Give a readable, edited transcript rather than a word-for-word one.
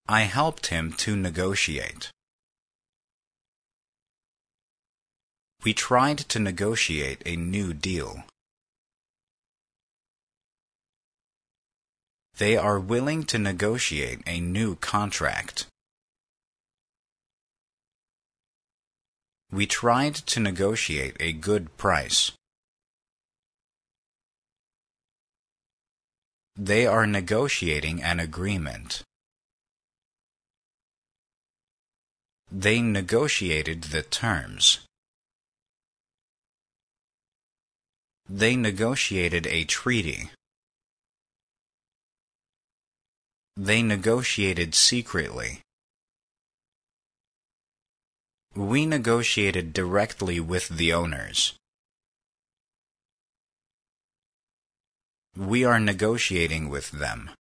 I helped him to negotiate. We tried to negotiate a new deal. They are willing to negotiate a new contract. We tried to negotiate a good price. They are negotiating an agreement. They negotiated the terms. They negotiated a treaty. They negotiated secretly. We negotiated directly with the owners. We are negotiating with them.